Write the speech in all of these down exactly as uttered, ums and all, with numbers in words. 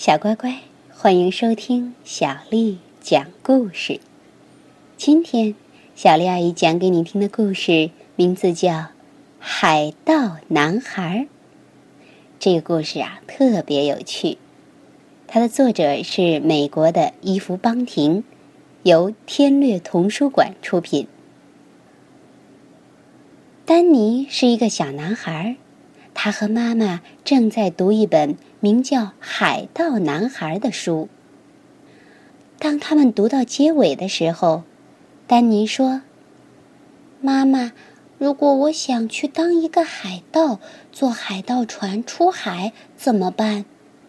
小乖乖，欢迎收听小丽讲故事。今天小丽阿姨讲给你听的故事名字叫《海盗男孩》。这个故事啊特别有趣，它的作者是美国的伊芙·邦廷，由天略童书馆出品。丹尼是一个小男孩，他和妈妈正在读一本名叫《海盗男孩》的书。当他们读到结尾的时候，丹尼说：妈妈，如果我想去当一个海盗，坐海盗船出海，怎么办？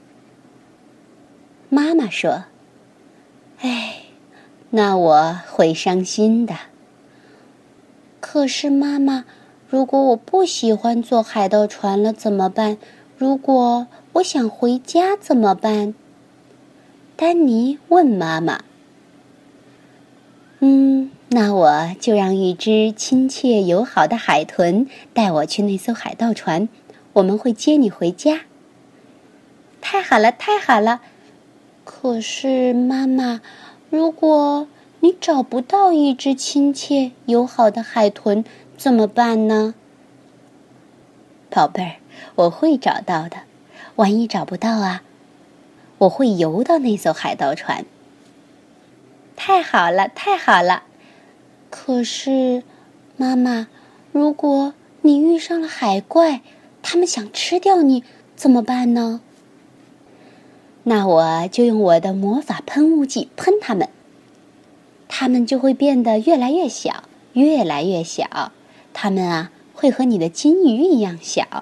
妈妈说：哎，那我会伤心的。可是妈妈，如果我不喜欢坐海盗船了怎么办？如果我想回家怎么办？丹尼问妈妈。嗯，那我就让一只亲切友好的海豚带我去那艘海盗船，我们会接你回家。太好了，太好了！可是妈妈，如果你找不到一只亲切友好的海豚，怎么办呢？宝贝儿，我会找到的。万一找不到啊，我会游到那艘海盗船。太好了，太好了！可是，妈妈，如果你遇上了海怪，他们想吃掉你，怎么办呢？那我就用我的魔法喷雾剂喷它们，它们就会变得越来越小，越来越小。它们啊，会和你的金鱼一样小。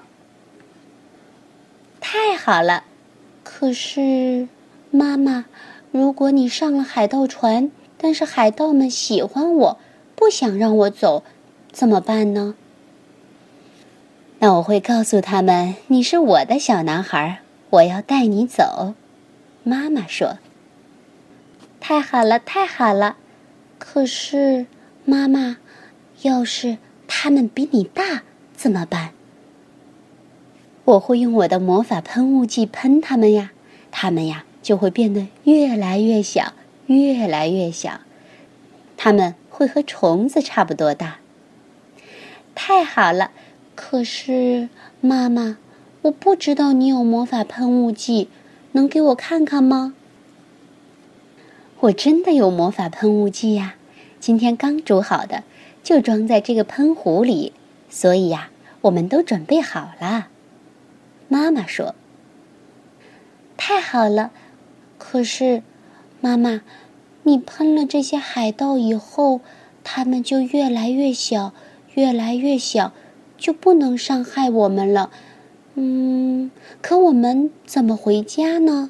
太好了！可是，妈妈，如果你上了海盗船，但是海盗们喜欢我，不想让我走，怎么办呢？那我会告诉他们，你是我的小男孩，我要带你走。妈妈说。太好了，太好了！可是，妈妈，要是他们比你大，怎么办？我会用我的魔法喷雾剂喷他们呀，他们呀就会变得越来越小，越来越小。他们会和虫子差不多大。太好了！可是，妈妈，我不知道你有魔法喷雾剂，能给我看看吗？我真的有魔法喷雾剂呀，今天刚煮好的，就装在这个喷壶里，所以呀，我们都准备好了。妈妈说。太好了！可是，妈妈，你喷了这些海盗以后，它们就越来越小，越来越小，就不能伤害我们了。嗯，可我们怎么回家呢？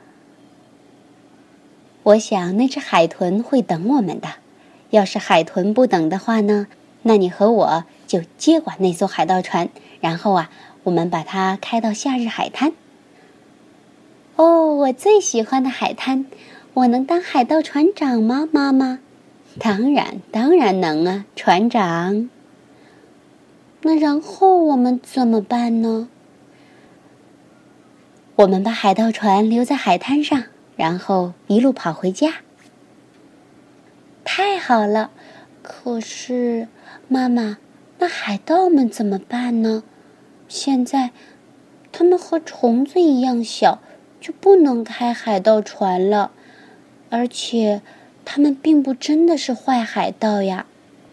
我想那只海豚会等我们的。要是海豚不等的话呢，那你和我就接管那艘海盗船，然后啊，我们把它开到夏日海滩。哦，我最喜欢的海滩，我能当海盗船长吗，妈妈？当然，当然能啊，船长。那然后我们怎么办呢？我们把海盗船留在海滩上，然后一路跑回家。太好了！可是，妈妈，那海盗们怎么办呢？现在，他们和虫子一样小，就不能开海盗船了。而且，他们并不真的是坏海盗呀。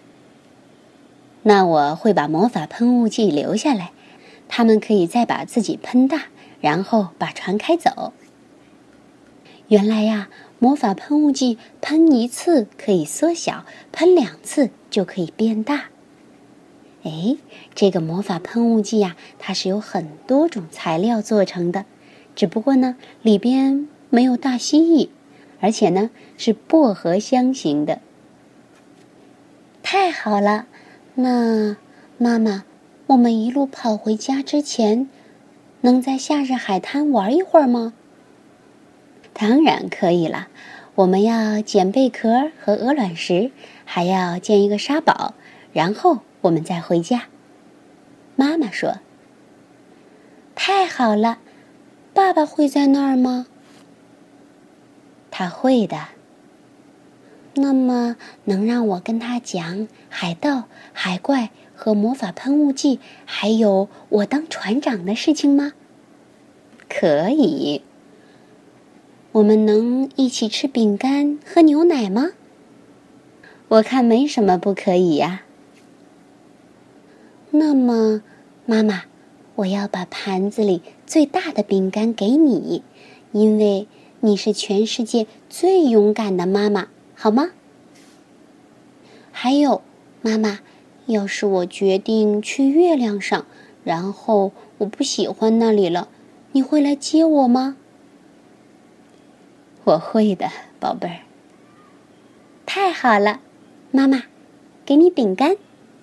那我会把魔法喷雾剂留下来，他们可以再把自己喷大，然后把船开走。原来呀，魔法喷雾剂喷一次可以缩小，喷两次就可以变大。哎，这个魔法喷雾剂呀，它是由很多种材料做成的，只不过呢，里边没有大蜥蜴，而且呢，是薄荷香型的。太好了！那，妈妈，我们一路跑回家之前，能在夏日海滩玩一会儿吗？当然可以了，我们要捡贝壳和鹅卵石，还要建一个沙堡，然后我们再回家。妈妈说。太好了！爸爸会在那儿吗？ 他会的。那么，能让我跟他讲海盗、海怪和魔法喷雾剂，还有我当船长的事情吗？可以。我们能一起吃饼干、喝牛奶吗？我看没什么不可以呀。那么，妈妈，我要把盘子里最大的饼干给你，因为你是全世界最勇敢的妈妈，好吗？还有，妈妈，要是我决定去月亮上，然后我不喜欢那里了，你会来接我吗？我会的，宝贝儿。太好了，妈妈，给你饼干。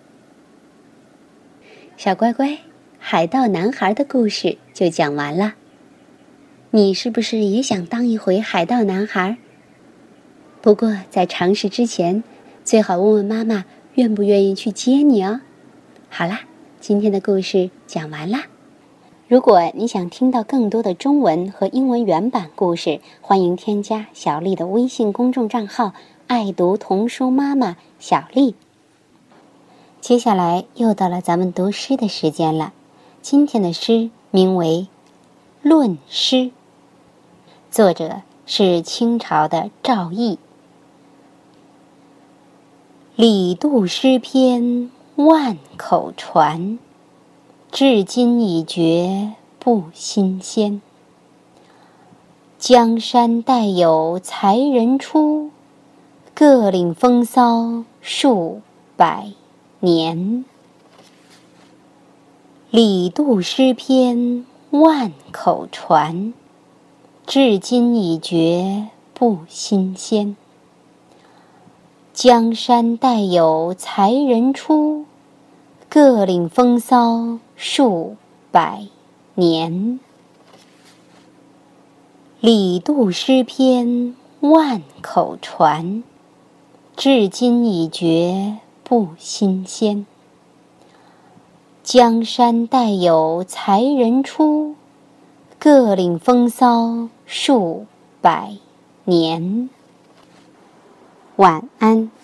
小乖乖，海盗男孩的故事就讲完了。你是不是也想当一回海盗男孩？不过在尝试之前，最好问问妈妈愿不愿意去接你哦。好啦，今天的故事讲完啦。如果你想听到更多的中文和英文原版故事，欢迎添加小丽的微信公众账号爱读童书妈妈小丽。接下来又到了咱们读诗的时间了。今天的诗名为《论诗》，作者是清朝的赵翼。李杜诗篇万口传，至今已觉不新鲜。江山代有才人出，各领风骚数百年。李杜诗篇万口传，至今已觉不新鲜。江山代有才人出，各领风骚数百年。李杜诗篇万口传，至今已觉不新鲜。江山代有才人出，各领风骚数百年。晚安。